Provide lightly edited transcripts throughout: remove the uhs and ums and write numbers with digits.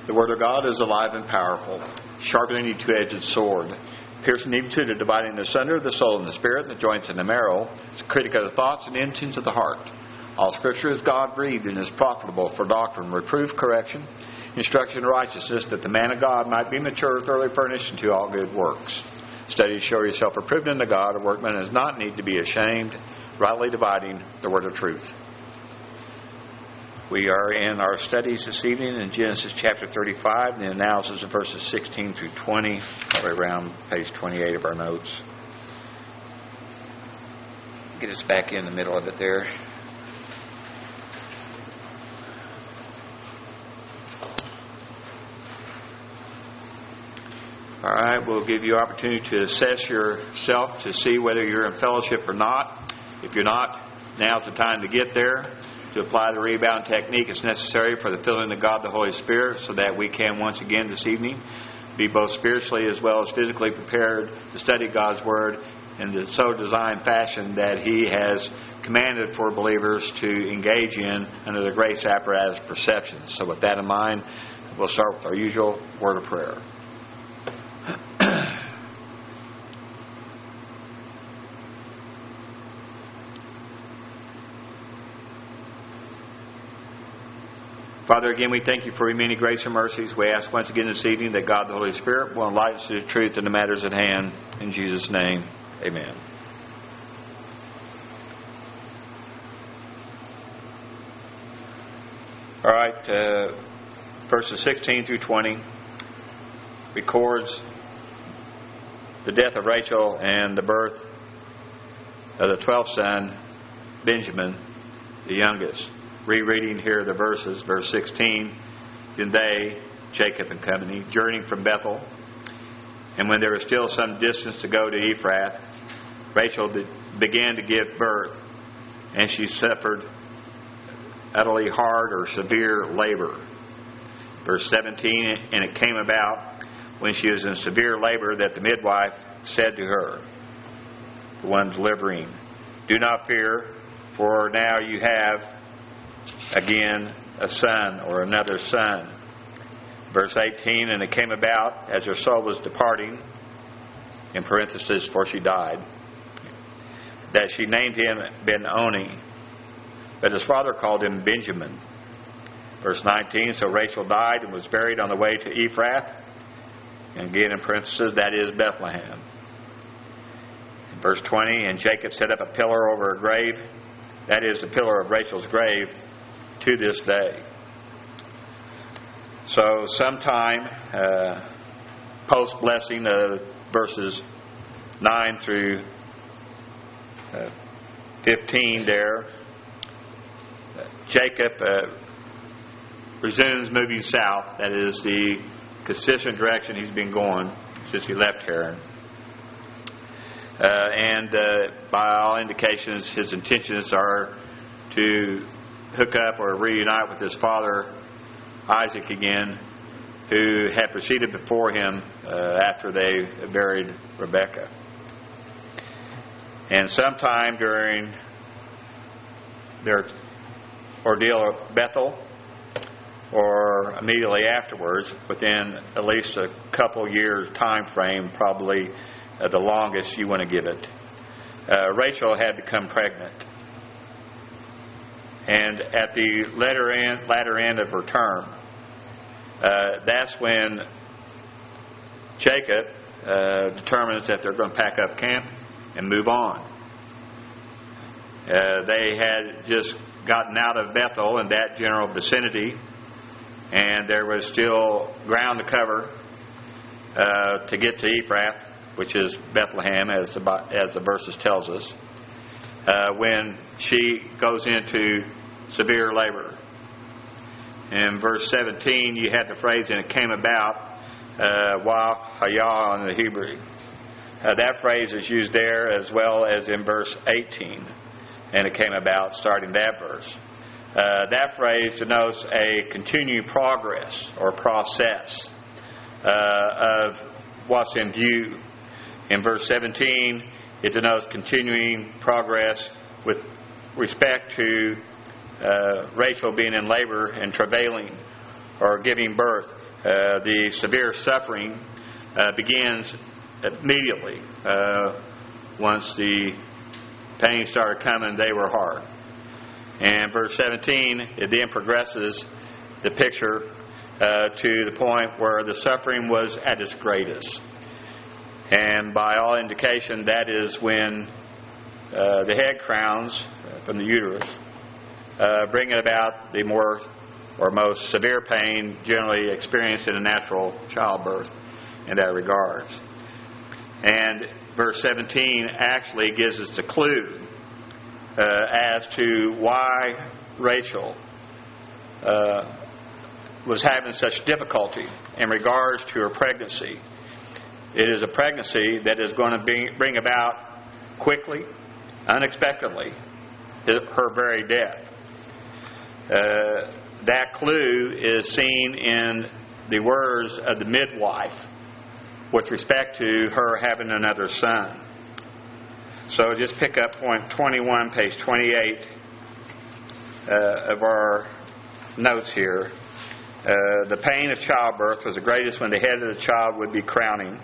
The Word of God is alive and powerful, sharper than any two-edged sword, piercing even to the dividing asunder of the soul and the spirit, and the joints and the marrow. It's a critic of the thoughts and intents of the heart. All Scripture is God-breathed and is profitable for doctrine, reproof, correction, instruction in righteousness, that the man of God might be mature, thoroughly furnished unto all good works. Study to show yourself approved unto God, a workman does not need to be ashamed, rightly dividing the word of truth. We are in our studies this evening in Genesis chapter 35, and the analysis of verses 16 through 20, all the way around page 28 of our notes. Get us back in the middle of it there. All right, we'll give you opportunity to assess yourself to see whether you're in fellowship or not. If you're not, now's the time to get there, to apply the rebound technique as necessary for the filling of God the Holy Spirit, so that we can once again this evening be both spiritually as well as physically prepared to study God's Word in the so designed fashion that He has commanded for believers to engage in under the grace apparatus perceptions. So with that in mind, we'll start with our usual word of prayer. Father, again, we thank you for your many grace and mercies. We ask once again this evening that God the Holy Spirit will enlighten us to the truth in the matters at hand. In Jesus' name, amen. All right, verses 16 through 20 records the death of Rachel and the birth of the 12th son, Benjamin, the youngest. Rereading here the verses, verse 16, then they, Jacob and company, journeying from Bethel, and when there was still some distance to go to Ephrath, Rachel began to give birth, and she suffered utterly hard or severe labor. Verse 17, and it came about when she was in severe labor that the midwife said to her, the one delivering, do not fear, for now you have again a son, or another son. Verse 18, and it came about as her soul was departing, in parenthesis, for she died, that she named him Ben-Oni, but his father called him Benjamin. Verse 19, so Rachel died and was buried on the way to Ephrath, and again in parenthesis, that is Bethlehem. Verse 20, and Jacob set up a pillar over her grave, that is the pillar of Rachel's grave, to this day. So sometime post-blessing of verses 9 through 15 there, Jacob resumes moving south. That is the consistent direction he's been going since he left Haran. And by all indications, his intentions are to hook up or reunite with his father Isaac again, who had proceeded before him after they buried Rebekah. And sometime during their ordeal at Bethel, or immediately afterwards, within at least a couple years time frame, probably the longest you want to give it, Rachel had become pregnant. And at the latter end of her term, that's when Jacob determines that they're going to pack up camp and move on. They had just gotten out of Bethel and that general vicinity, and there was still ground to cover to get to Ephrath, which is Bethlehem, as the verses tells us, when she goes into severe labor. In verse 17, you had the phrase, and it came about, wa hayah in the Hebrew. That phrase is used there as well as in verse 18, and it came about, starting that verse. That phrase denotes a continued progress or process of what's in view. In verse 17, it denotes continuing progress with respect to Rachel being in labor and travailing or giving birth. the severe suffering begins immediately. Once the pain started coming, they were hard. And verse 17, it then progresses the picture to the point where the suffering was at its greatest. And by all indication, that is when the head crowns from the uterus bring about the more or most severe pain generally experienced in a natural childbirth in that regards. And verse 17 actually gives us a clue as to why Rachel was having such difficulty in regards to her pregnancy. It is a pregnancy that is going to bring about quickly, unexpectedly, her very death. That clue is seen in the words of the midwife with respect to her having another son. So just pick up point 21, page 28 of our notes here. The pain of childbirth was the greatest when the head of the child would be crowning,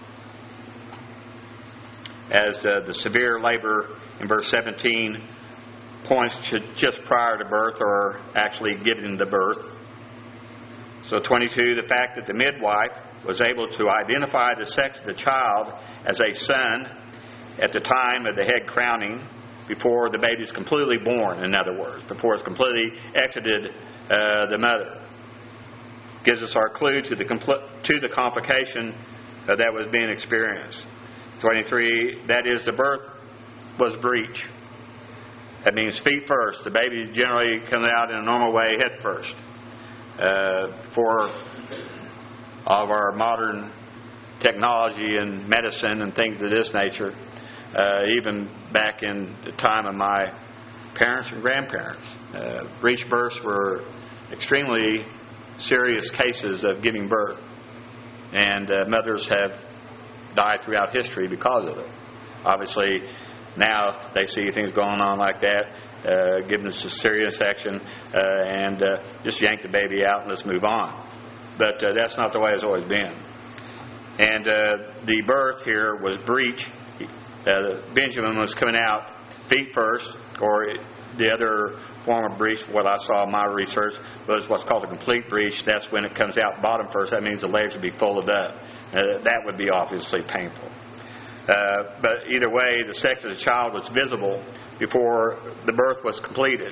as the severe labor in verse 17 points to just prior to birth or actually giving the birth. So 22, the fact that the midwife was able to identify the sex of the child as a son at the time of the head crowning, before the baby is completely born, in other words, before it's completely exited the mother, gives us our clue to the complication that was being experienced. 23, that is, the birth was breech. That means feet first. The baby generally comes out in a normal way, head first. For all of our modern technology and medicine and things of this nature, even back in the time of my parents and grandparents, breech births were extremely serious cases of giving birth, and mothers have died throughout history because of it. Obviously, now they see things going on like that, giving us a serious action, and just yank the baby out and let's move on. But that's not the way it's always been. And the birth here was breech. Benjamin was coming out feet first, or the other form of breech, what I saw in my research, was what's called a complete breech. That's when it comes out bottom first. That means the legs would be folded up. That would be obviously painful. But either way, the sex of the child was visible before the birth was completed.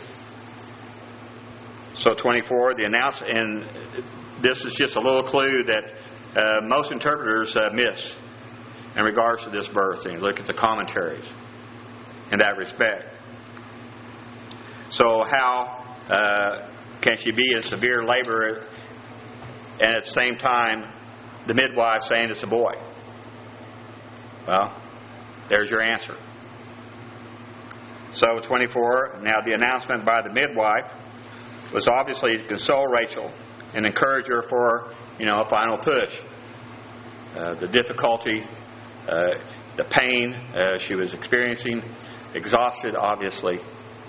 So 24, the announcement, and this is just a little clue that most interpreters miss in regards to this birth. And you look at the commentaries in that respect. So how can she be in severe labor and at the same time the midwife saying it's a boy? Well, there's your answer. So 24, now the announcement by the midwife was obviously to console Rachel and encourage her for, a final push. The difficulty, the pain she was experiencing, exhausted obviously.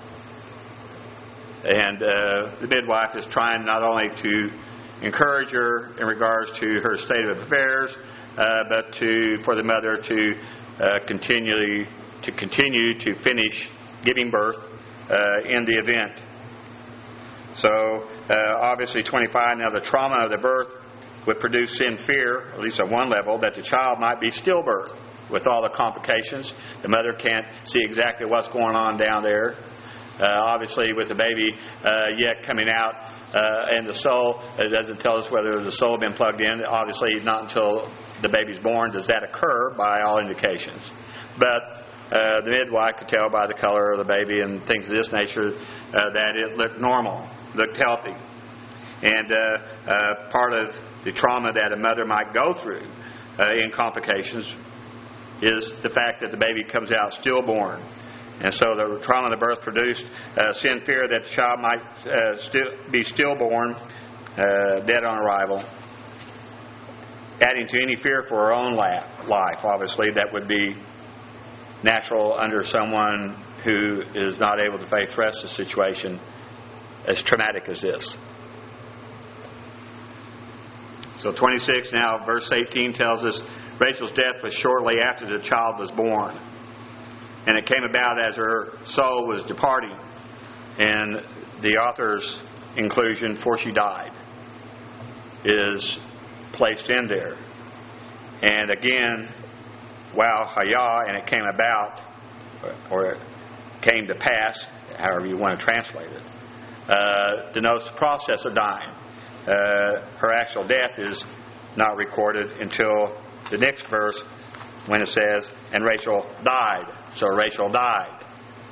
And the midwife is trying not only to encourage her in regards to her state of affairs, but for the mother to continue to finish giving birth in the event. So obviously 25, now the trauma of the birth would produce in fear, at least at one level, that the child might be stillbirth with all the complications. The mother can't see exactly what's going on down there. Obviously with the baby yet coming out and the soul, it doesn't tell us whether the soul has been plugged in. Obviously not until the baby's born does that occur by all indications. But the midwife could tell by the color of the baby and things of this nature that it looked normal, looked healthy. And part of the trauma that a mother might go through in complications is the fact that the baby comes out stillborn. And so the trauma of the birth produced sin fear that the child might be stillborn, dead on arrival, adding to any fear for her own life. Obviously, that would be natural under someone who is not able to face a situation as traumatic as this. So 26 now, verse 18 tells us Rachel's death was shortly after the child was born. And it came about as her soul was departing. And the author's inclusion, for she died, is placed in there. And again, wow, haya, and it came about, or it came to pass, however you want to translate it, denotes the process of dying. Her actual death is not recorded until the next verse when it says, and Rachel died. So Rachel died.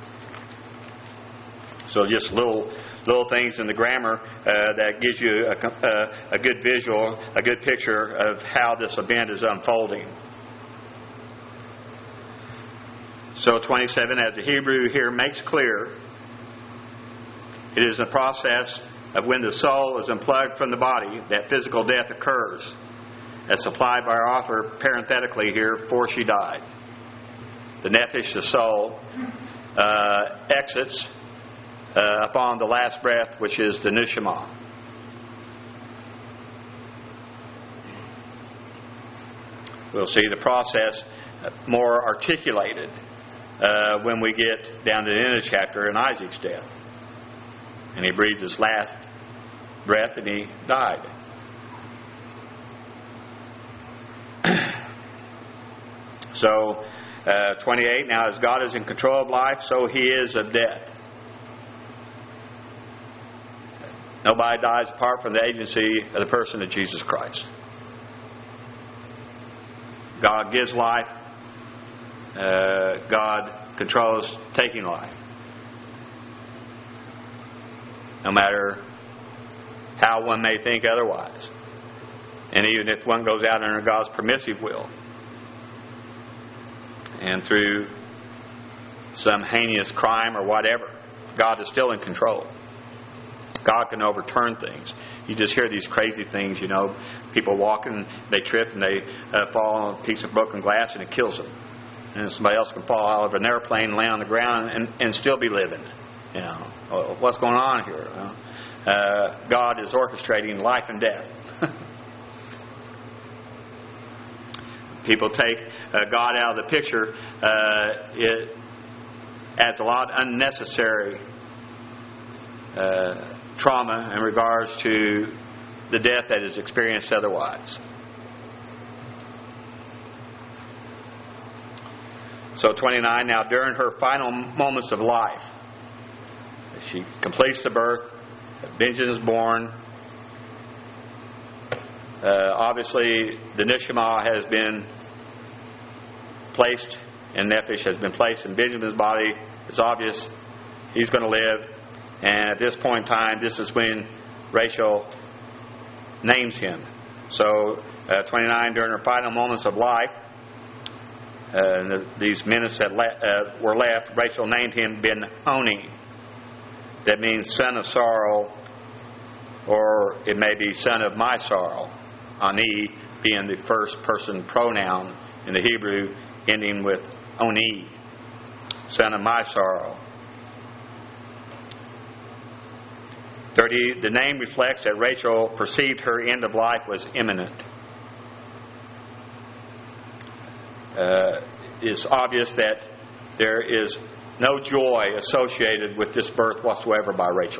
So just little things in the grammar that gives you a good visual, a good picture of how this event is unfolding. So 27, as the Hebrew here makes clear, it is a process of when the soul is unplugged from the body that physical death occurs, as supplied by our author parenthetically here, for she died. The nephesh, the soul, exits upon the last breath, which is the neshama. We'll see the process more articulated when we get down to the end of the chapter in Isaac's death. And he breathed his last breath and he died. So, 28, now as God is in control of life, so He is of death. Nobody dies apart from the agency of the person of Jesus Christ. God gives life. God controls taking life. No matter how one may think otherwise. And even if one goes out under God's permissive will, and through some heinous crime or whatever, God is still in control. God can overturn things. You just hear these crazy things, people walking, they trip and they fall on a piece of broken glass and it kills them. And somebody else can fall out of an airplane and land on the ground and still be living. What's going on here? God is orchestrating life and death. People take God out of the picture. It adds a lot of unnecessary trauma in regards to the death that is experienced otherwise. So 29, now during her final moments of life, she completes the birth, Benjamin is born. Obviously, the neshama has been placed, and nephesh has been placed in Benjamin's body. It's obvious he's going to live. And at this point in time, this is when Rachel names him. So, 29, during her final moments of life, these minutes that were left, Rachel named him Ben-Oni. That means son of sorrow, or it may be son of my sorrow. Ani being the first person pronoun in the Hebrew, ending with Oni, son of my sorrow. 30, the name reflects that Rachel perceived her end of life was imminent. It's obvious that there is no joy associated with this birth whatsoever by Rachel.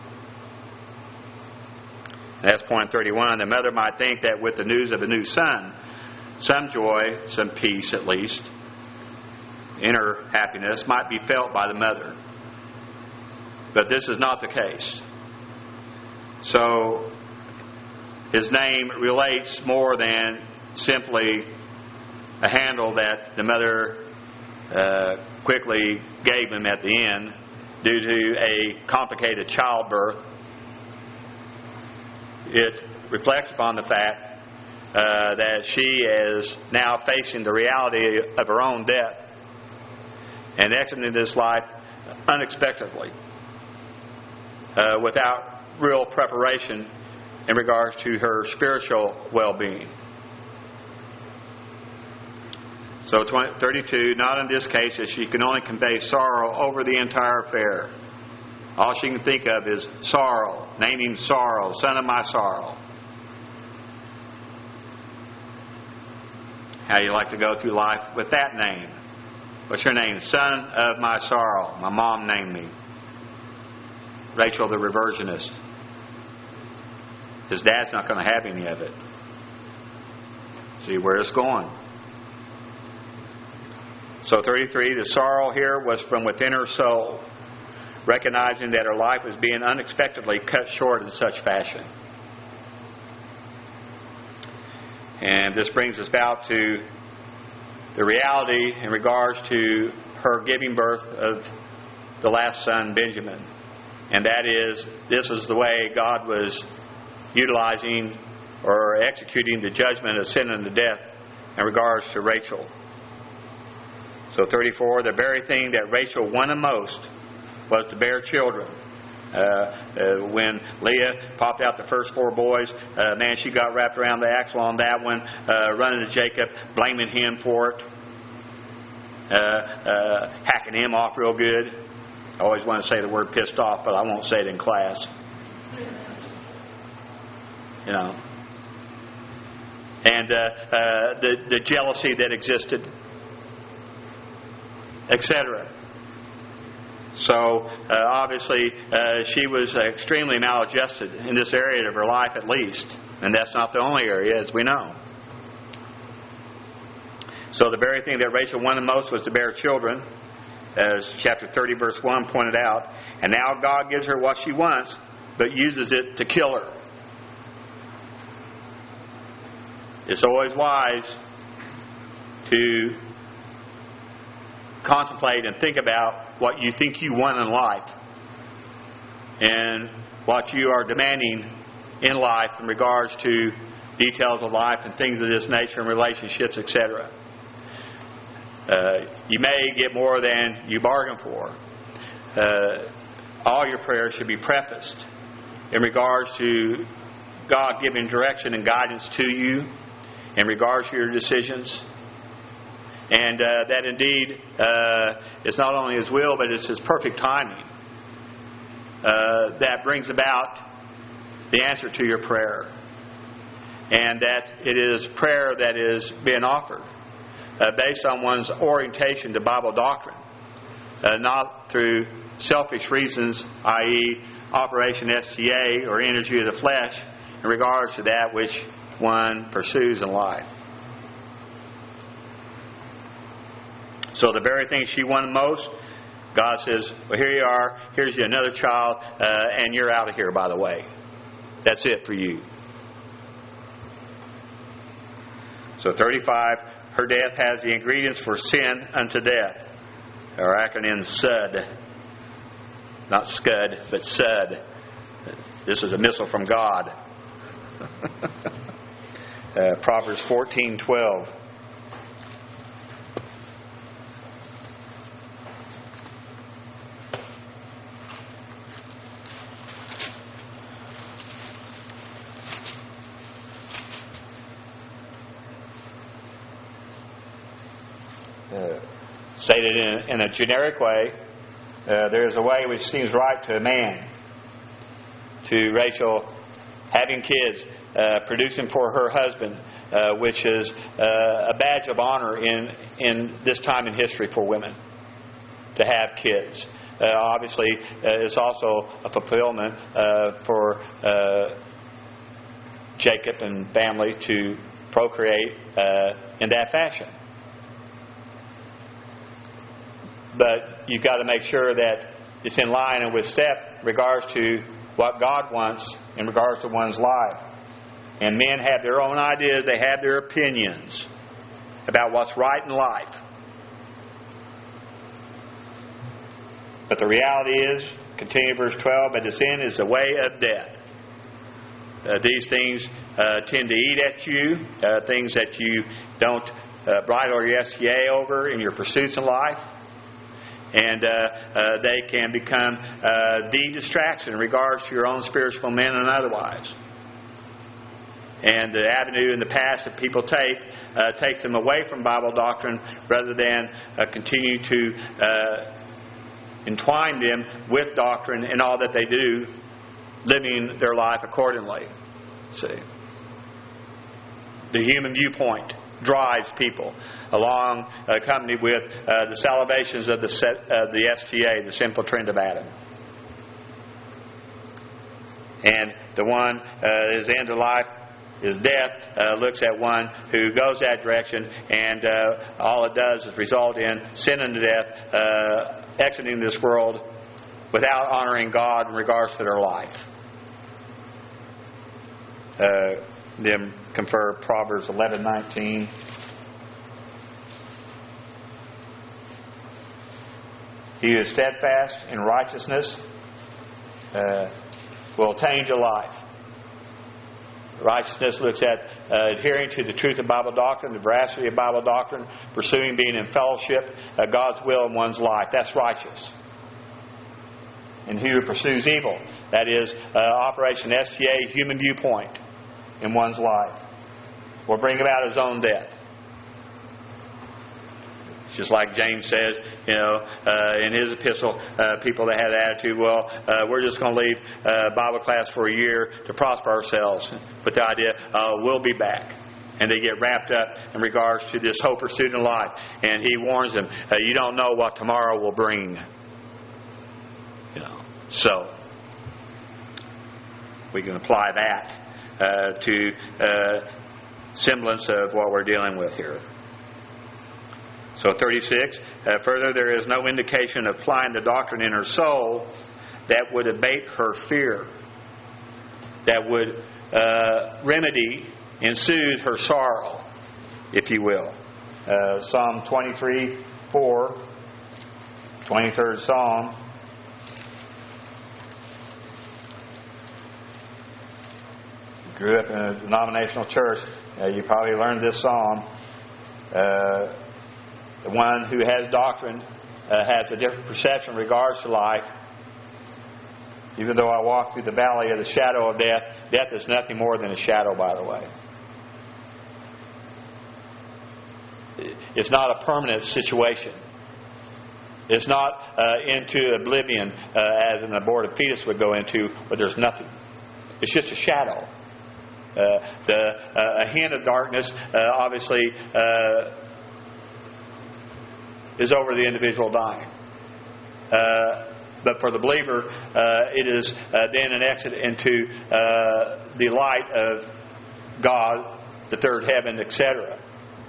And that's point 31. The mother might think that with the news of a new son, some joy, some peace at least, inner happiness might be felt by the mother. But this is not the case. So, his name relates more than simply a handle that the mother quickly gave him at the end due to a complicated childbirth. It reflects upon the fact that she is now facing the reality of her own death and exiting this life unexpectedly without real preparation in regards to her spiritual well-being. So 32, not in this case, as she can only convey sorrow over the entire affair. All she can think of is sorrow, naming sorrow, son of my sorrow. How you like to go through life with that name? What's your name? Son of my sorrow. My mom named me. Rachel the reversionist. His dad's not going to have any of it. See where it's going. So 33, the sorrow here was from within her soul, recognizing that her life was being unexpectedly cut short in such fashion. And this brings us about to the reality in regards to her giving birth of the last son, Benjamin. And that is, this is the way God was utilizing or executing the judgment of sin unto death in regards to Rachel. So 34, the very thing that Rachel wanted most was to bear children. When Leah popped out the first 4 boys, man, she got wrapped around the axle on that one, running to Jacob, blaming him for it, hacking him off real good. I always want to say the word pissed off, but I won't say it in class. You know. And the jealousy that existed, etc. So, obviously, she was extremely maladjusted in this area of her life at least. And that's not the only area, as we know. So the very thing that Rachel wanted most was to bear children, as chapter 30, verse 1 pointed out. And now God gives her what she wants, but uses it to kill her. It's always wise to contemplate and think about what you think you want in life and what you are demanding in life in regards to details of life and things of this nature and relationships, etc. You may get more than you bargain for. All your prayers should be prefaced in regards to God giving direction and guidance to you in regards to your decisions. And that indeed is not only His will, but it's His perfect timing that brings about the answer to your prayer. And that it is prayer that is being offered based on one's orientation to Bible doctrine, not through selfish reasons, i.e. Operation STA or energy of the flesh, in regards to that which one pursues in life. So the very thing she wanted most, God says, well, here you are, here's you another child, and you're out of here, by the way. That's it for you. So 35, her death has the ingredients for sin unto death. Our acronym SUD. Not SCUD, but SUD. This is a missile from God. Proverbs 14:12. Stated in a generic way, there is a way which seems right to a man. To Rachel, having kids, producing for her husband, which is a badge of honor in this time in history for women, to have kids. Obviously, it's also a fulfillment for Jacob and family to procreate in that fashion. But you've got to make sure that it's in line and with step in regards to what God wants in regards to one's life. And men have their own ideas, they have their opinions about what's right in life. But the reality is, continue verse 12, but the sin is the way of death. These things tend to eat at you, things that you don't bridle your SCA over in your pursuits in life. And they can become the distraction in regards to your own spiritual men and otherwise. And the avenue in the past that people take takes them away from Bible doctrine rather than continue to entwine them with doctrine in all that they do, living their life accordingly. See, the human viewpoint drives people along, accompanied with the salivations of the STA, the sinful trend of Adam. And the one his end of life, his death, looks at one who goes that direction, and all it does is result in sin and death, exiting this world without honoring God in regards to their life. Them confer Proverbs 11:19. He who is steadfast in righteousness will attain to life. Righteousness looks at adhering to the truth of Bible doctrine, the veracity of Bible doctrine, pursuing being in fellowship, God's will in one's life. That's righteous. And he who pursues evil, that is Operation STA, human viewpoint in one's life, will bring about his own death. It's just like James says, in his epistle, people that have the attitude, we're just going to leave Bible class for a year to prosper ourselves, with the idea, we'll be back. And they get wrapped up in regards to this whole pursuit in life. And he warns them, you don't know what tomorrow will bring. So we can apply that to semblance of what we're dealing with here. So 36, further, there is no indication of applying the doctrine in her soul that would abate her fear, that would remedy and soothe her sorrow, if you will. Psalm 23:4, 23rd Psalm. Grew up in a denominational church, you probably learned this psalm. The one who has doctrine has a different perception in regards to life. Even though I walk through the valley of the shadow of death, death is nothing more than a shadow, by the way. It's not a permanent situation. It's not into oblivion as an aborted fetus would go into, where there's nothing. It's just a shadow. A hint of darkness, obviously, is over the individual dying. But for the believer, it is then an exit into the light of God, the third heaven, etc.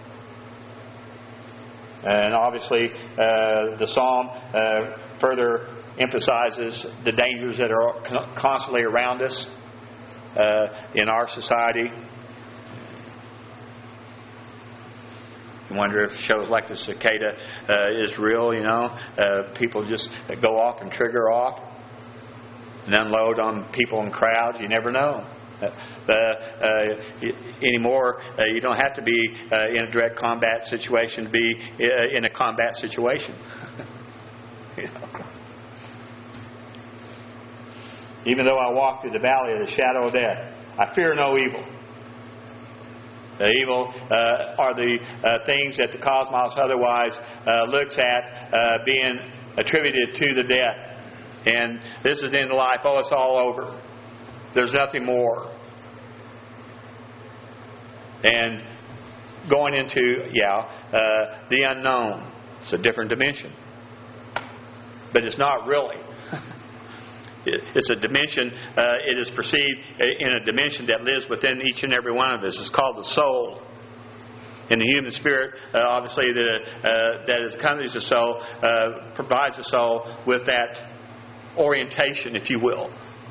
And obviously, the psalm further emphasizes the dangers that are constantly around us in our society. I wonder if shows like the cicada is real, people just go off and trigger off and unload on people in crowds. You never know. Anymore, you don't have to be in a direct combat situation to be in a combat situation. Even though I walk through the valley of the shadow of death, I fear no evil. The evil are the things that the cosmos otherwise looks at being attributed to the death. And this is the end of life. Oh, it's all over. There's nothing more. And going into, the unknown. It's a different dimension. But it's not really. It's a dimension, it is perceived in a dimension that lives within each and every one of us. It's called the soul. And the human spirit, obviously, that accompanies the soul, provides the soul with that orientation, if you will.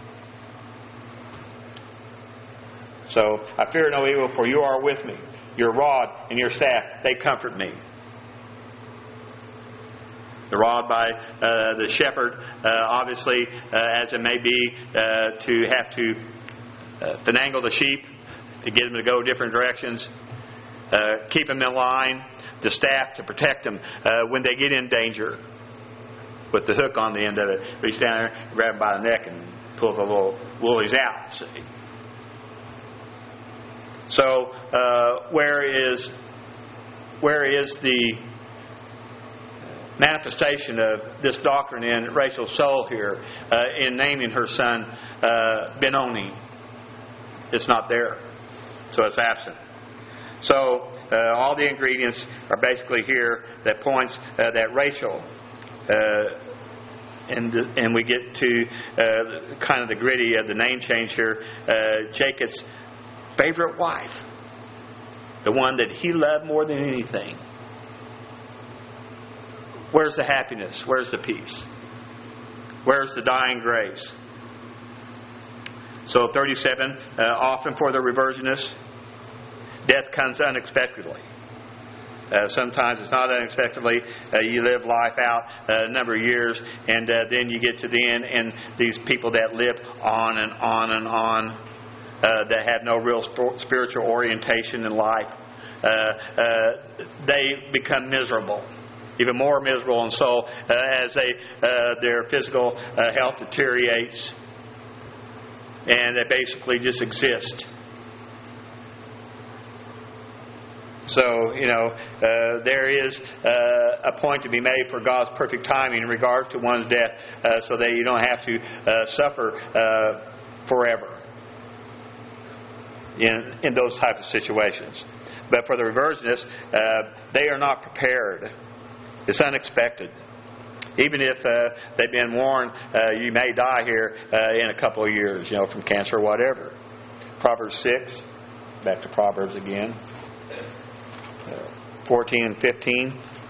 So, I fear no evil, for you are with me. Your rod and your staff, they comfort me. The rod by the shepherd, obviously, as it may be, to have to finagle the sheep, to get them to go different directions, keep them in line, the staff to protect them when they get in danger, with the hook on the end of it. Reach down there, grab them by the neck, and pull the little woolies out. See? So, where is the manifestation of this doctrine in Rachel's soul here in naming her son Benoni? It's not there. So it's absent. So all the ingredients are basically here that points that Rachel, and we get to kind of the gritty of the name change here, Jacob's favorite wife, the one that he loved more than anything. Where's the happiness? Where's the peace? Where's the dying grace? So 37, often for the reversionists, death comes unexpectedly. Sometimes it's not unexpectedly. You live life out a number of years, and then you get to the end, and these people that live on and on and on, that have no real spiritual orientation in life, they become miserable, even more miserable. And so as their physical health deteriorates, and they basically just exist. So, there is a point to be made for God's perfect timing in regards to one's death, so that you don't have to suffer forever in those types of situations. But for the reversionists, they are not prepared. It's unexpected. Even if they've been warned, you may die here in a couple of years, from cancer or whatever. Proverbs 6, back to Proverbs again. 14 and 15.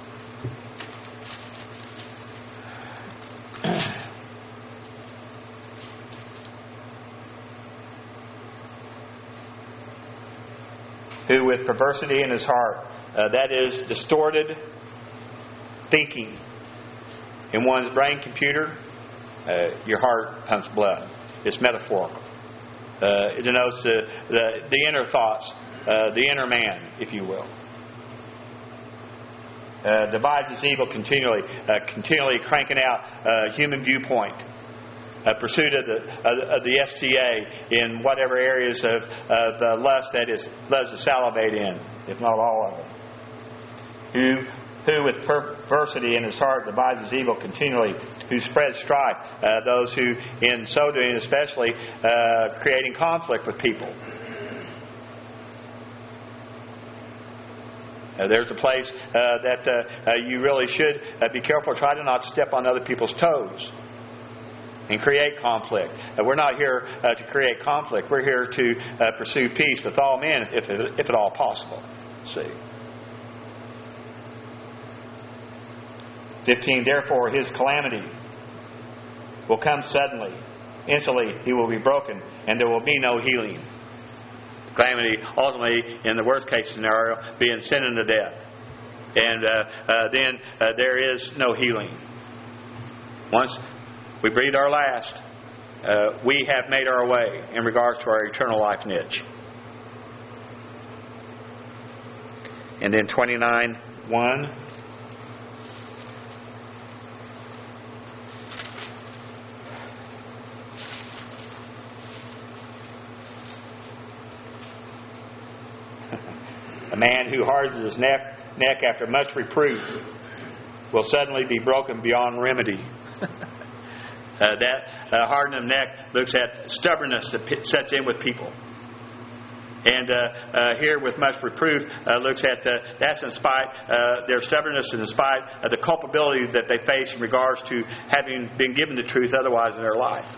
Who with perversity in his heart, that is distorted thinking in one's brain computer, your heart pumps blood. It's metaphorical. It denotes the inner thoughts, the inner man, if you will. Devises evil continually cranking out human viewpoint, pursuit of the STA in whatever areas of the lust that is loves to salivate in, if not all of them. Who with perversity in his heart devises evil continually, who spreads strife, those who in so doing especially creating conflict with people. There's a place that you really should be careful. Try to not step on other people's toes and create conflict. We're not here to create conflict. We're here to pursue peace with all men, if at all possible. See. 15. Therefore, his calamity will come suddenly. Instantly, he will be broken, and there will be no healing. Calamity, ultimately, in the worst case scenario, being sin unto death. And then there is no healing. Once we breathe our last, we have made our way in regards to our eternal life niche. And then 29:1. A man who hardens his neck after much reproof will suddenly be broken beyond remedy. That hardening of neck looks at stubbornness that sets in with people. And here with much reproof looks at that's in spite their stubbornness and in spite of the culpability that they face in regards to having been given the truth otherwise in their life.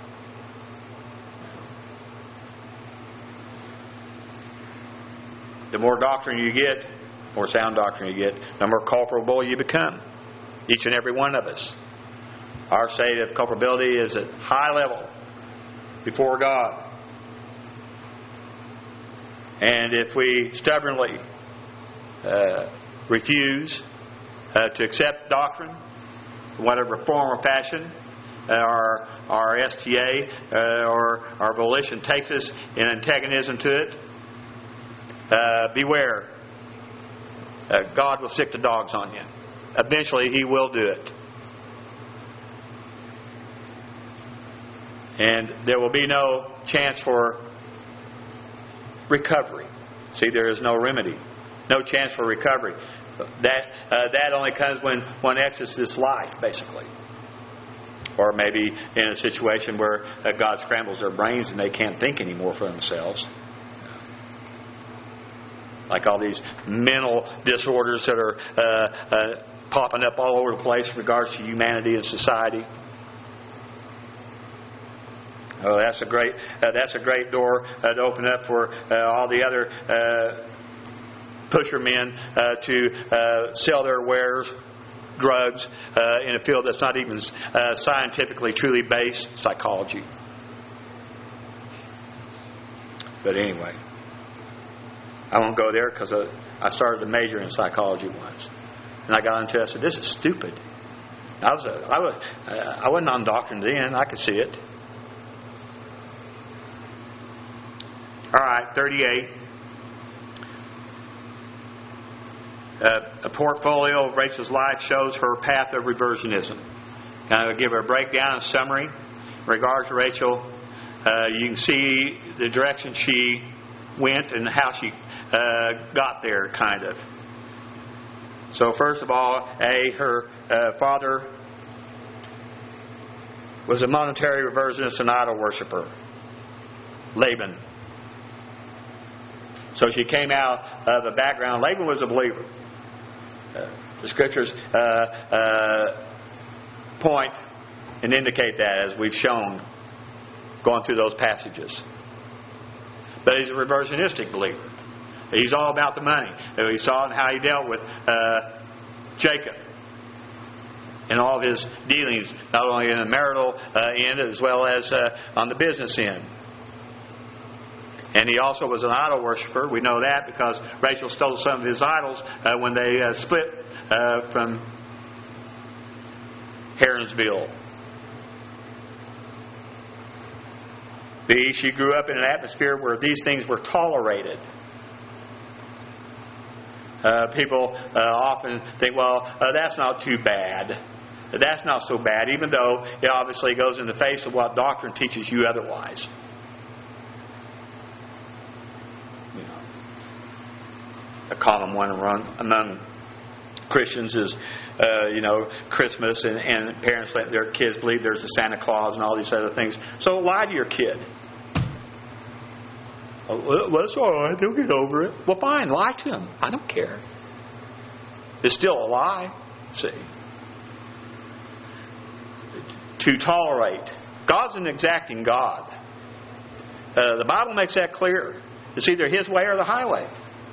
The more doctrine you get, more sound doctrine you get, the more culpable you become. Each and every one of us. Our state of culpability is at high level before God. And if we stubbornly refuse to accept doctrine, whatever form or fashion, our STA or our volition takes us in antagonism to it, beware. God will sick the dogs on you. Eventually, He will do it. And there will be no chance for recovery. See, there is no remedy. No chance for recovery. That only comes when one exits this life, basically. Or maybe in a situation where God scrambles their brains and they can't think anymore for themselves. like all these mental disorders that are popping up all over the place in regards to humanity and society. Oh, that's a great door to open up for all the other pusher men to sell their wares, drugs, in a field that's not even scientifically truly based, psychology. But anyway, I won't go there because I started to major in psychology once, and I got into it. I said, "This is stupid." I wasn't on doctrine then. I could see it. All right, 38. A portfolio of Rachel's life shows her path of reversionism. I'll give her a breakdown and summary. In regards to Rachel, you can see the direction she went and how she got there, kind of. So first of all, her father was a monetary reversionist and idol worshiper, Laban. So she came out of a background. Laban was a believer. The scriptures point and indicate that, as we've shown going through those passages. But he's a reversionistic believer. He's all about the money. We saw in how he dealt with Jacob and all of his dealings, not only in the marital end as well as on the business end. And he also was an idol worshiper. We know that because Rachel stole some of his idols when they split from Heronsville. She grew up in an atmosphere where these things were tolerated. People often think, well, that's not too bad. That's not so bad, even though it obviously goes in the face of what doctrine teaches you otherwise. A common one among Christians is, Christmas and parents let their kids believe there's a Santa Claus and all these other things. So lie to your kid. Well, that's all right. They'll get over it. Well, fine. Lie to them. I don't care. It's still a lie. See? To tolerate. God's an exacting God. The Bible makes that clear. It's either His way or the highway.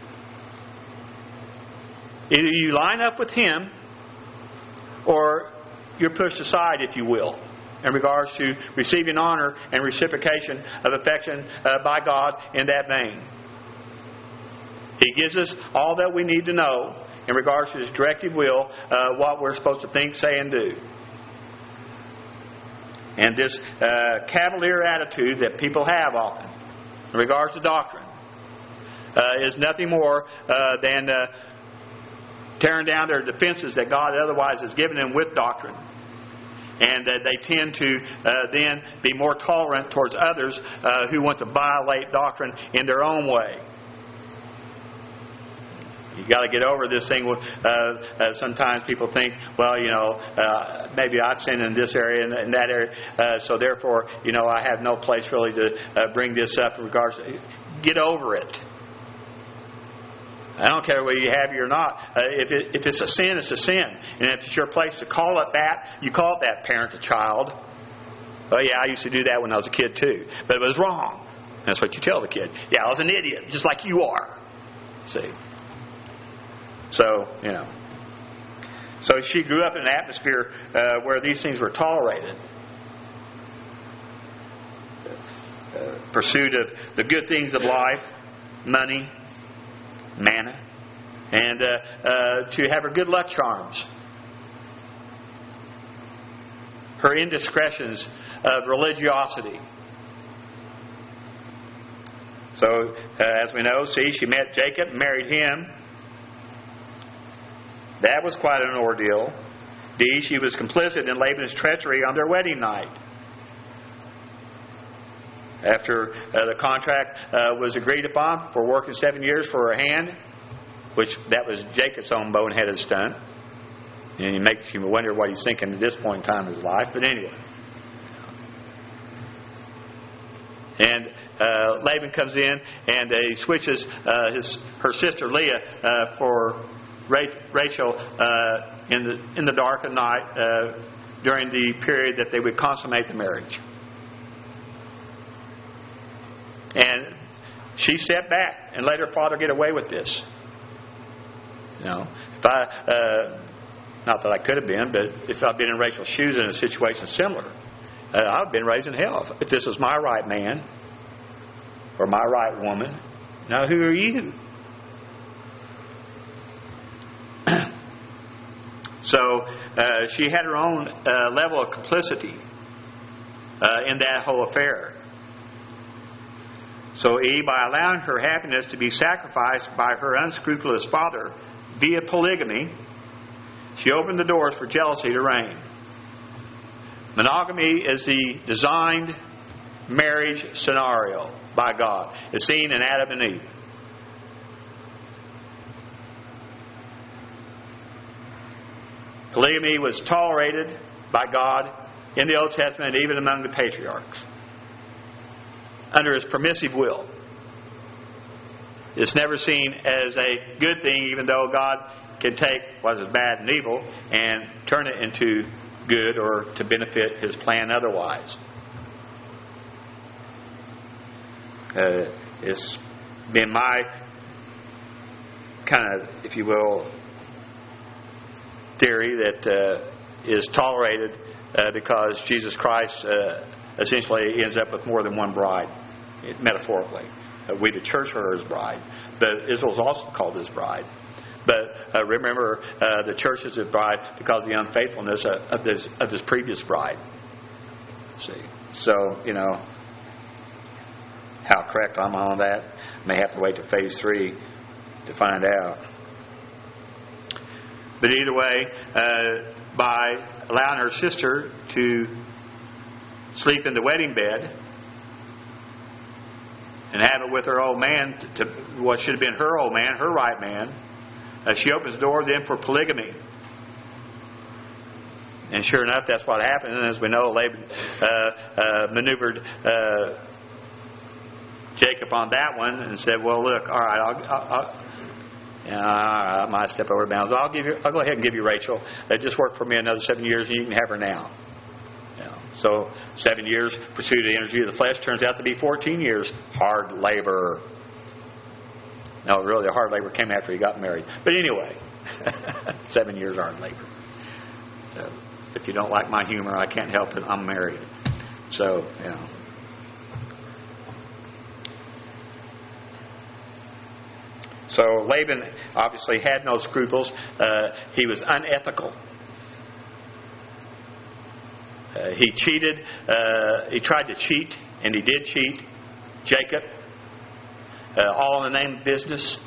Either you line up with Him or you're pushed aside, if you will, in regards to receiving honor and reciprocation of affection by God in that vein. He gives us all that we need to know in regards to His directive will, what we're supposed to think, say, and do. And this cavalier attitude that people have often in regards to doctrine is nothing more than tearing down their defenses that God otherwise has given them with doctrine. And they tend to then be more tolerant towards others who want to violate doctrine in their own way. You've got to get over this thing. Sometimes people think, well, maybe I've sinned in this area and that area, so therefore, I have no place really to bring this up in regards to... Get over it. I don't care whether you have it or not. If it's a sin, it's a sin. And if it's your place to call it that, you call it that, parent to child. Well, yeah, I used to do that when I was a kid too. But it was wrong. That's what you tell the kid. Yeah, I was an idiot, just like you are. See? So, So she grew up in an atmosphere where these things were tolerated. Pursuit of the good things of life, money, manna, and to have her good luck charms. Her indiscretions of religiosity. So, as we know, she met Jacob and married him. That was quite an ordeal. D, she was complicit in Laban's treachery on their wedding night. After the contract was agreed upon for working 7 years for her hand, which that was Jacob's own boneheaded stunt. And it makes you wonder what he's thinking at this point in time in his life. But anyway. And Laban comes in and he switches her sister Leah for Rachel in the dark of night during the period that they would consummate the marriage. And she stepped back and let her father get away with this. You know, if I, not that I could have been, but if I'd been in Rachel's shoes in a situation similar, I'd have been raised in hell. If this was my right man or my right woman, now who are you? So she had her own level of complicity in that whole affair. So Eve, by allowing her happiness to be sacrificed by her unscrupulous father via polygamy, she opened the doors for jealousy to reign. Monogamy is the designed marriage scenario by God. It's seen in Adam and Eve. Polygamy was tolerated by God in the Old Testament, even among the patriarchs, under His permissive will. It's never seen as a good thing, even though God can take what is bad and evil and turn it into good or to benefit His plan otherwise. It's been my kind of, if you will, theory that is tolerated because Jesus Christ essentially ends up with more than one bride, metaphorically. We, the church, are His bride, but Israel's also called His bride. But remember, the church is His bride because of the unfaithfulness of this previous bride. See, so you know how correct I'm on that. May have to wait to phase 3 to find out. But either way, by allowing her sister to sleep in the wedding bed and have it with her old man, to what should have been her old man, her right man, she opens the door then for polygamy. And sure enough, that's what happened. And as we know, Laban maneuvered Jacob on that one and said, "Well, look, all right, I might step over the bounds. I'll go ahead and give you Rachel. Just work for me another 7 years, and you can have her now." So 7 years pursuit of the energy of the flesh turns out to be 14 years hard labor. No, really, the hard labor came after he got married. But anyway, 7 years hard labor. So, if you don't like my humor, I can't help it. I'm married. So, So Laban obviously had no scruples. He was unethical. He cheated. He tried to cheat, and he did cheat Jacob. All in the name of business.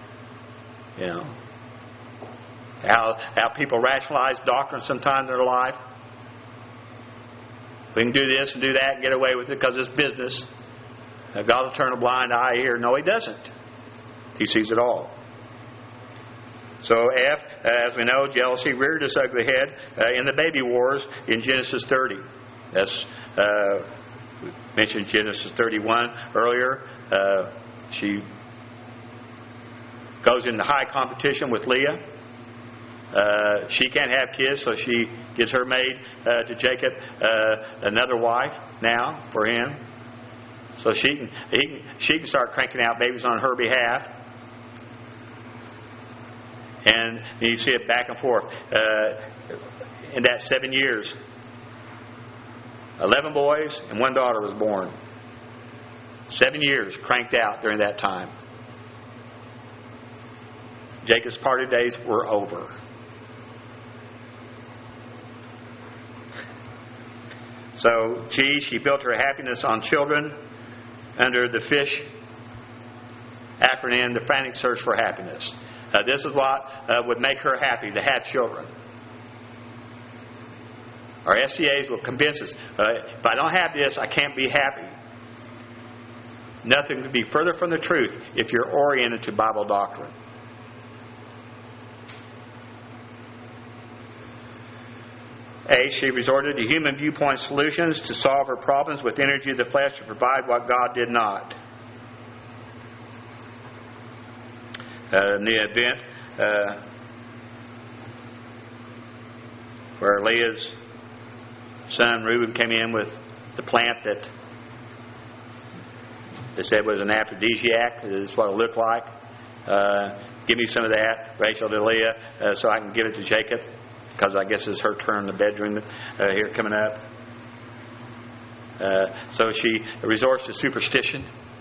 How people rationalize doctrine sometimes in their life. We can do this and do that and get away with it because it's business. God will turn a blind eye here. No, He doesn't. He sees it all. So F, as we know, jealousy reared its ugly head in the baby wars in Genesis 30. That's we mentioned Genesis 31 earlier. She goes into high competition with Leah. She can't have kids, so she gives her maid to Jacob another wife now for him, so she can start cranking out babies on her behalf. And you see it back and forth. In that 7 years, 11 boys and 1 daughter was born. 7 years cranked out during that time. Jacob's party days were over. So, she built her happiness on children under the FISH acronym, the frantic search for happiness. This is what would make her happy, to have children. Our SCAs will convince us, if I don't have this, I can't be happy. Nothing could be further from the truth if you're oriented to Bible doctrine. A, she resorted to human viewpoint solutions to solve her problems with energy of the flesh to provide what God did not. In the event where Leah's son Reuben came in with the plant that they said was an aphrodisiac, this is what it looked like. Give me some of that, Rachel to Leah, so I can give it to Jacob, because I guess it's her turn in the bedroom here coming up. So she resorts to superstition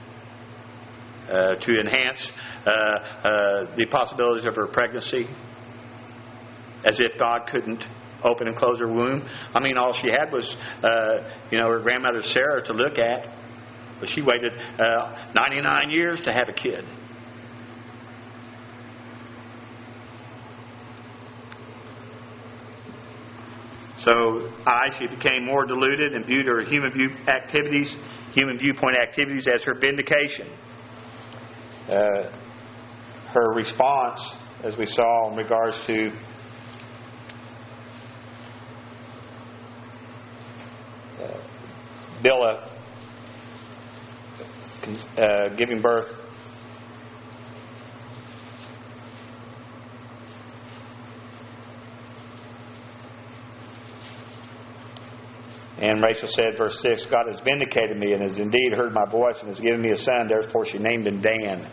to enhance the possibilities of her pregnancy, as if God couldn't open and close her womb. I mean, all she had was, her grandmother Sarah to look at, but she waited 99 years to have a kid. So she became more deluded and viewed her human viewpoint activities as her vindication. Her response, as we saw in regards to Bilhah giving birth, and Rachel said, verse 6, God has vindicated me and has indeed heard my voice and has given me a son. Therefore she named him Dan.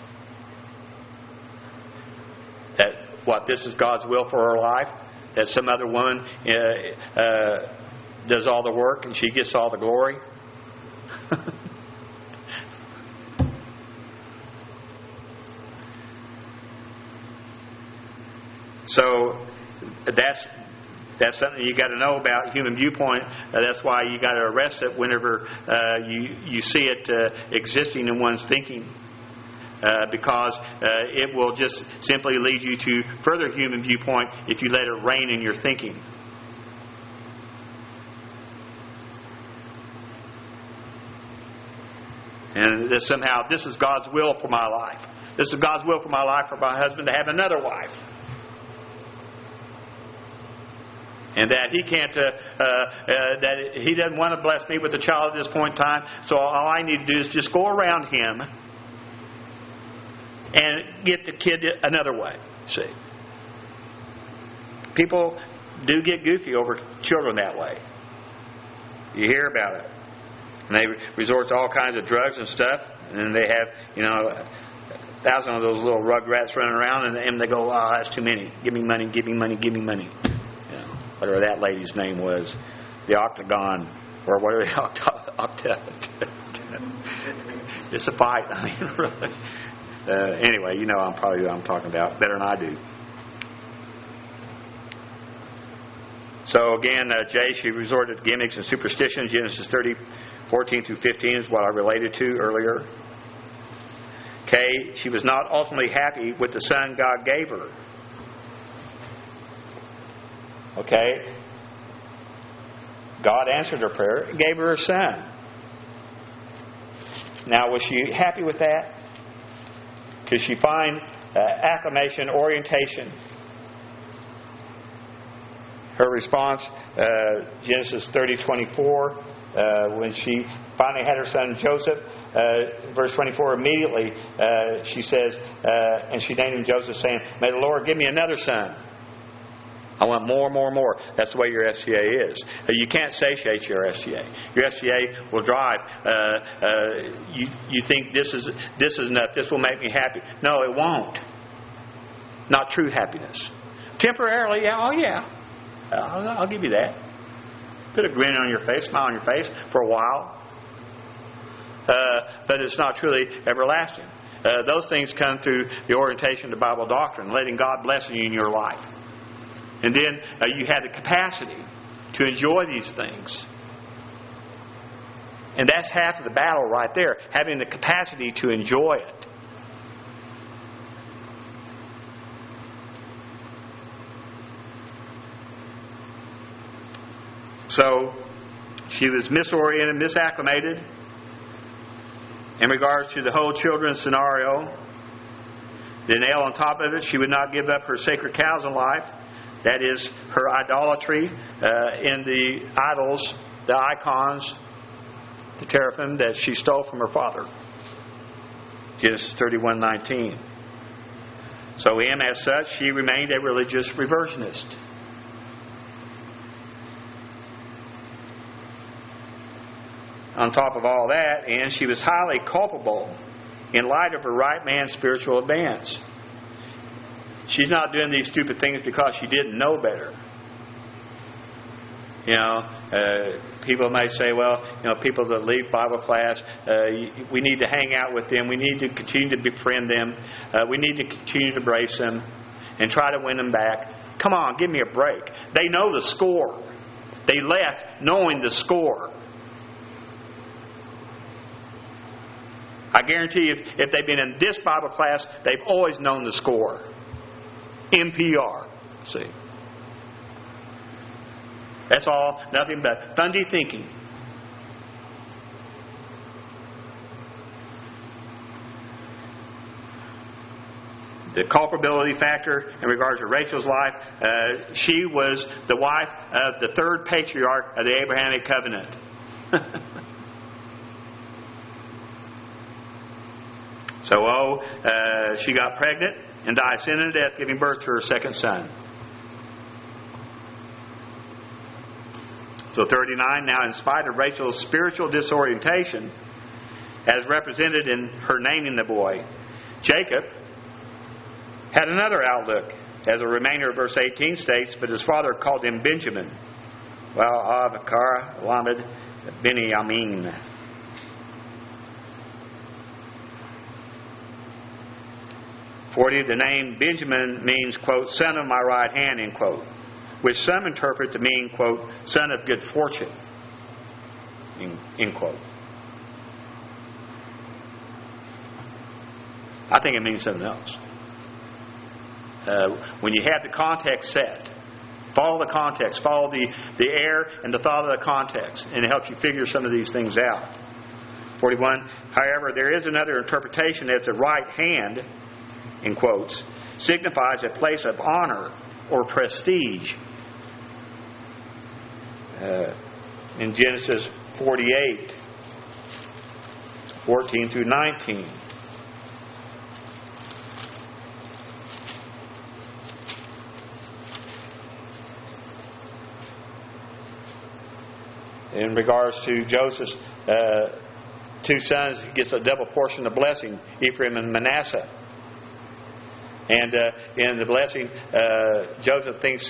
This is God's will for her life? That some other woman does all the work and she gets all the glory? So that's something you got to know about human viewpoint. That's why you got to arrest it whenever you see it existing in one's thinking, because it will just simply lead you to further human viewpoint if you let it reign in your thinking. And that somehow this is God's will for my life. This is God's will for my life, for my husband to have another wife. And that he can't, that he doesn't want to bless me with a child at this point in time. So all I need to do is just go around him and get the kid another way. See, people do get goofy over children that way. You hear about it, and they resort to all kinds of drugs and stuff, and they have, 1,000 of those little rugrats running around, and they go, "Oh, that's too many. Give me money. Give me money. Give me money." Whatever that lady's name was, the Octagon, or whatever the it's a fight. I mean, really. Anyway, I'm probably who I'm talking about better than I do. So again, she resorted to gimmicks and superstition. Genesis 30:14 through 15 is what I related to earlier. K, she was not ultimately happy with the son God gave her. Okay. God answered her prayer and gave her a son. Now, was she happy with that? Could she find acclamation, orientation? Her response, Genesis 30:24, when she finally had her son Joseph, verse 24, immediately she says, and she named him Joseph, saying, "May the Lord give me another son. I want more, more, more." That's the way your SCA is. You can't satiate your SCA. Your SCA will drive. You think this is enough. This will make me happy. No, it won't. Not true happiness. Temporarily, yeah. Oh, yeah. I'll give you that. Put a grin on your face, smile on your face for a while. But it's not truly everlasting. Those things come through the orientation to Bible doctrine, letting God bless you in your life. And then you have the capacity to enjoy these things. And that's half of the battle right there, having the capacity to enjoy it. So, she was misoriented, misacclimated in regards to the whole children's scenario. The nail on top of it, she would not give up her sacred cows in life. That is, her idolatry in the idols, the icons, the teraphim that she stole from her father. Genesis 31:19. So as such, she remained a religious reversionist. On top of all that, and she was highly culpable in light of her right man's spiritual advance. She's not doing these stupid things because she didn't know better. People may say, well, people that leave Bible class, we need to hang out with them. We need to continue to befriend them. We need to continue to embrace them and try to win them back. Come on, give me a break. They know the score. They left knowing the score. I guarantee you, if they've been in this Bible class, they've always known the score. NPR. See? That's all. Nothing but fundy thinking. The culpability factor in regards to Rachel's life, she was the wife of the third patriarch of the Abrahamic covenant. So, she got pregnant and died sin and death, giving birth to her second son. So 39, now in spite of Rachel's spiritual disorientation, as represented in her naming the boy, Jacob had another outlook. As the remainder of verse 18 states, but his father called him Benjamin. Well, Avakar Lamed Binyamin. 40, the name Benjamin means, quote, son of my right hand, end quote, which some interpret to mean, quote, son of good fortune, end quote. I think it means something else. When you have the context set, follow the context, follow the air and the thought of the context, and it helps you figure some of these things out. 41, however, there is another interpretation that the right hand, in quotes, signifies a place of honor or prestige. In Genesis 48, 14 through 19. In regards to Joseph's two sons, he gets a double portion of blessing, Ephraim and Manasseh. And in the blessing, Joseph thinks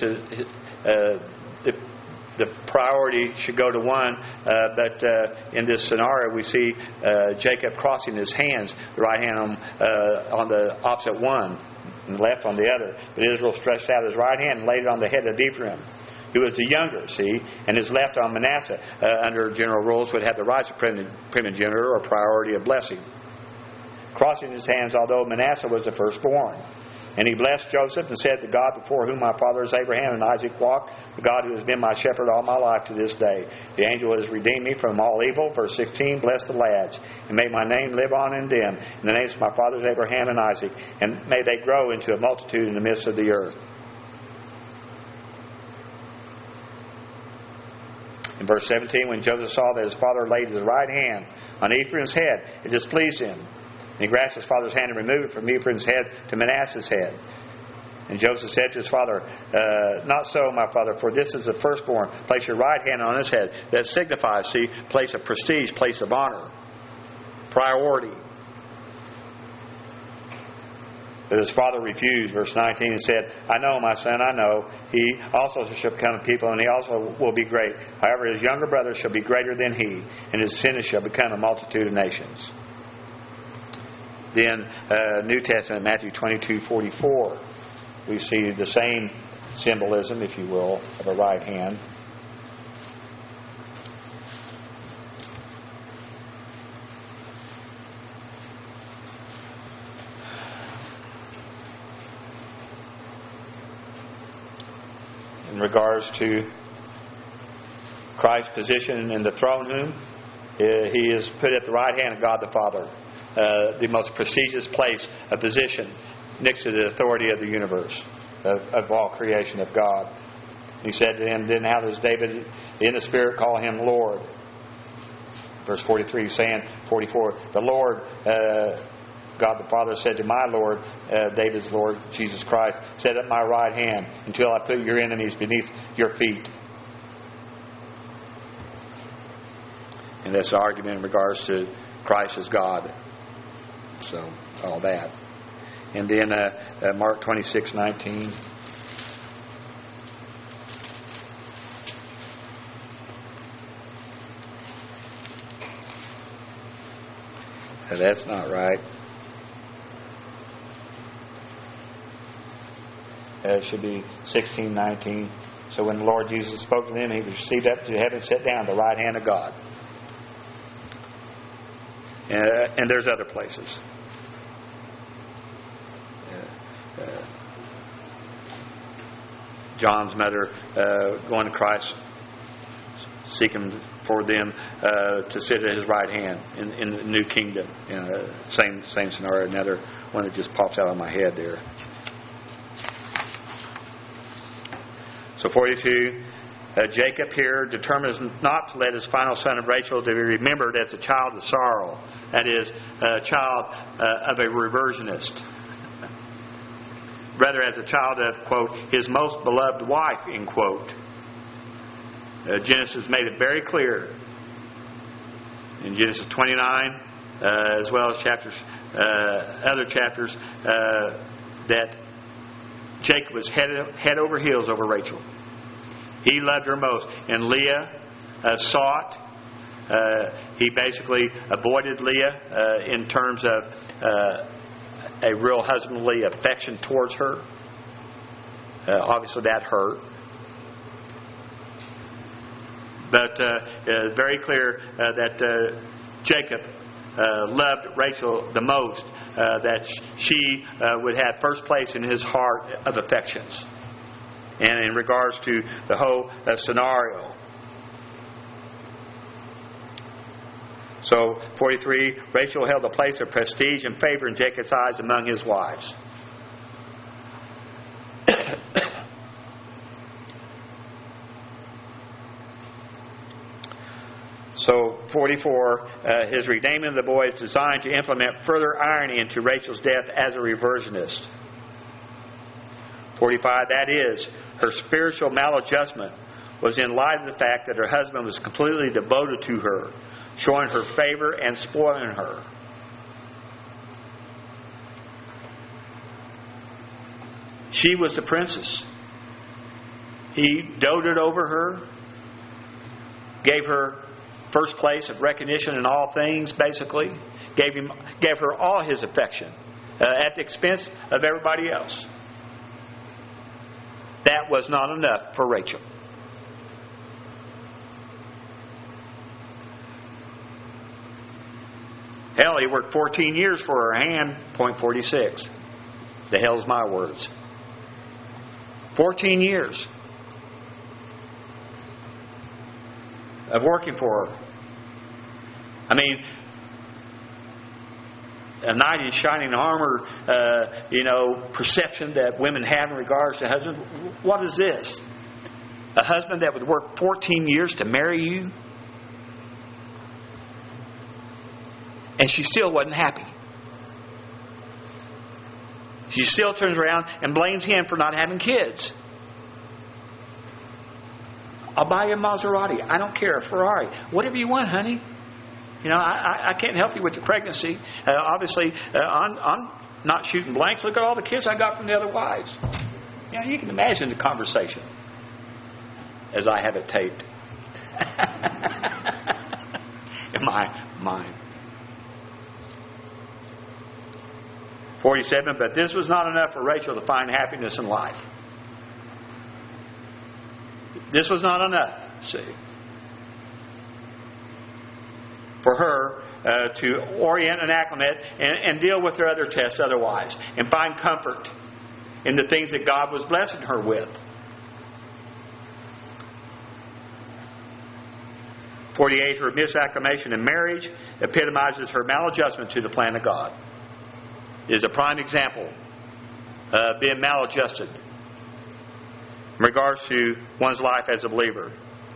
the priority should go to one, but in this scenario we see Jacob crossing his hands, the right hand on the opposite one, and the left on the other. But Israel stretched out his right hand and laid it on the head of Ephraim, who was the younger, and his left on Manasseh, under general rules, would have the rights of primogeniture or priority of blessing. Crossing his hands, although Manasseh was the firstborn. And he blessed Joseph and said, the God before whom my fathers Abraham and Isaac walked, the God who has been my shepherd all my life to this day. The angel has redeemed me from all evil. Verse 16, bless the lads, and may my name live on in them, in the names of my fathers Abraham and Isaac, and may they grow into a multitude in the midst of the earth. In verse 17, when Joseph saw that his father laid his right hand on Ephraim's head, it displeased him. And he grasped his father's hand and removed it from Ephraim's head to Manasseh's head. And Joseph said to his father, not so, my father, for this is the firstborn. Place your right hand on his head. That signifies, place of prestige, place of honor, priority. But his father refused, verse 19, and said, I know, my son, I know. He also shall become a people, and he also will be great. However, his younger brother shall be greater than he, and his descendants shall become a multitude of nations. Then, New Testament, Matthew 22:44, we see the same symbolism, if you will, of a right hand. In regards to Christ's position in the throne room, he is put at the right hand of God the Father. The most prestigious place, a position next to the authority of the universe, of all creation of God. He said to him, then how does David in the Spirit call him Lord? Verse 43, saying, 44, the Lord, God the Father said to my Lord, David's Lord, Jesus Christ, set at my right hand until I put your enemies beneath your feet. And that's the argument in regards to Christ as God. So, all that. And then Mark 26:19. That's not right. It should be 16:19. So when the Lord Jesus spoke to them, he was received up to heaven, set down at the right hand of God. And there's other places. John's mother going to Christ, seeking for them to sit at his right hand in the new kingdom. Same scenario. Another one that just pops out of my head there. So 42, Jacob here determines not to let his final son of Rachel to be remembered as a child of sorrow. That is, a child of a reversionist. Rather as a child of, quote, his most beloved wife, end quote. Genesis made it very clear in Genesis 29, as well as other chapters, that Jacob was head over heels over Rachel. He loved her most. And Leah sought. He basically avoided Leah in terms of a real husbandly affection towards her. Obviously that hurt. But very clear that Jacob loved Rachel the most, that she would have first place in his heart of affections. And in regards to the whole scenario. So, 43, Rachel held a place of prestige and favor in Jacob's eyes among his wives. So, 44, his renaming of the boy is designed to implement further irony into Rachel's death as a reversionist. 45, that is, her spiritual maladjustment was in light of the fact that her husband was completely devoted to her, showing her favor and spoiling her. She was the princess. He doted over her, gave her first place of recognition in all things, basically. Gave her all his affection at the expense of everybody else. That was not enough for Rachel. Hell, he worked 14 years for her hand. Point 46. The hell's my words. 14 years of working for her. I mean, a knight in shining armor, perception that women have in regards to husbands. What is this? A husband that would work 14 years to marry you? And she still wasn't happy. She still turns around and blames him for not having kids. I'll buy you a Maserati. I don't care, a Ferrari. Whatever you want, honey. I can't help you with your pregnancy. Obviously, I'm not shooting blanks. Look at all the kids I got from the other wives. You can imagine the conversation as I have it taped in my mind. 47, but this was not enough for Rachel to find happiness in life. This was not enough, see. For her to orient and acclimate and deal with her other tests otherwise. And find comfort in the things that God was blessing her with. 48, her misacclimation in marriage epitomizes her maladjustment to the plan of God. It is a prime example of being maladjusted. in regards to one's life as a believer.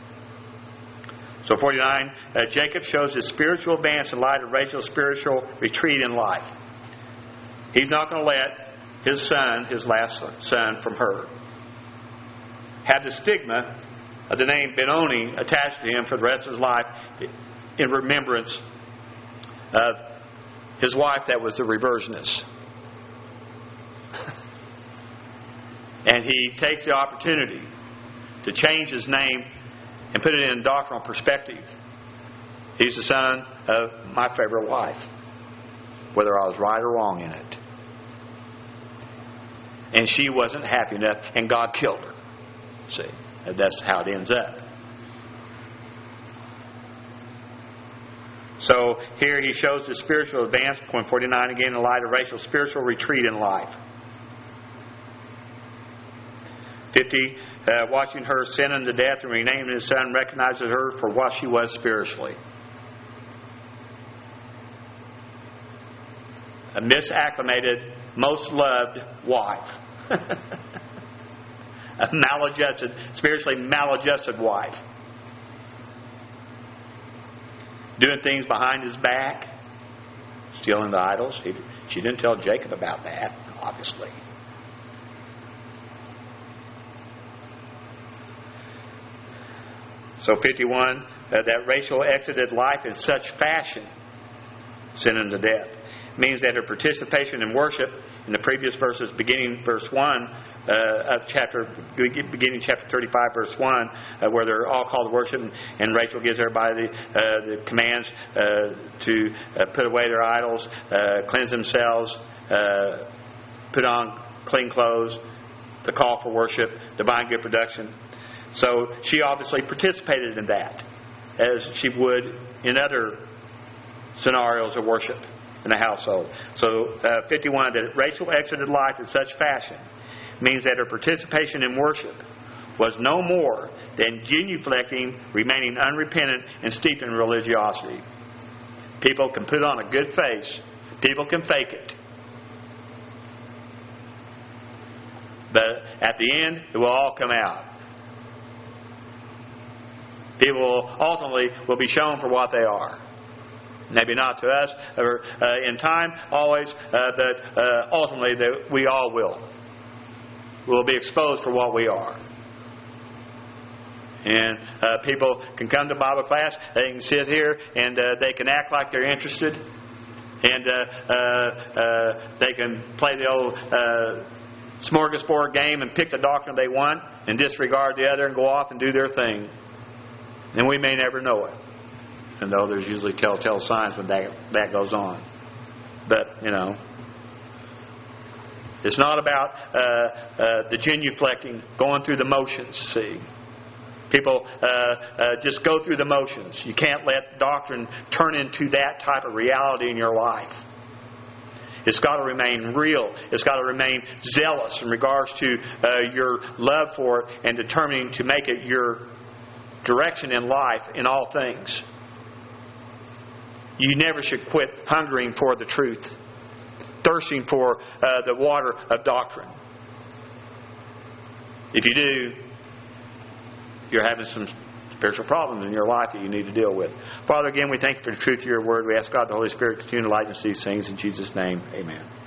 So 49, Jacob shows his spiritual advance in light of Rachel's spiritual retreat in life. He's not going to let his son, his last son from her, have the stigma of the name Benoni attached to him for the rest of his life in remembrance of his wife that was the reversionist. And he takes the opportunity to change his name and put it in a doctrinal perspective. He's the son of my favorite wife, whether I was right or wrong in it. And she wasn't happy enough, and God killed her. See, that's how it ends up. So here he shows his spiritual advance, point 49 again, in light of Rachel's spiritual retreat in life. 50, watching her sin unto death and renaming his son, recognizes her for what she was spiritually. A misacclimated, most loved wife. A maladjusted, spiritually maladjusted wife. Doing things behind his back. Stealing the idols. She didn't tell Jacob about that, obviously. So 51, that Rachel exited life in such fashion, sin unto death, means that her participation in worship in the previous verses, beginning verse 1 of beginning chapter 35, verse 1, where they're all called to worship, and Rachel gives everybody the commands to put away their idols, cleanse themselves, put on clean clothes, the call for worship, divine good production. So she obviously participated in that, as she would in other scenarios of worship in the household. So 51, that Rachel exited life in such fashion means that her participation in worship was no more than genuflecting, remaining unrepentant, and steeped in religiosity. People can put on a good face. People can fake it. But at the end, it will all come out. People ultimately will be shown for what they are. Maybe not to us or in time, always, but ultimately we all will. We'll be exposed for what we are. And people can come to Bible class, they can sit here, and they can act like they're interested. And they can play the old smorgasbord game and pick the doctrine they want and disregard the other and go off and do their thing. And we may never know it. Even though there's usually telltale signs when that goes on. But, it's not about the genuflecting, going through the motions, see. People just go through the motions. You can't let doctrine turn into that type of reality in your life. It's got to remain real. It's got to remain zealous in regards to your love for it and determining to make it your direction in life in all things. You never should quit hungering for the truth, thirsting for the water of doctrine. If you do, you're having some spiritual problems in your life that you need to deal with. Father, again, we thank you for the truth of your word. We ask God the Holy Spirit to continue to lighten us these things. In Jesus' name, amen.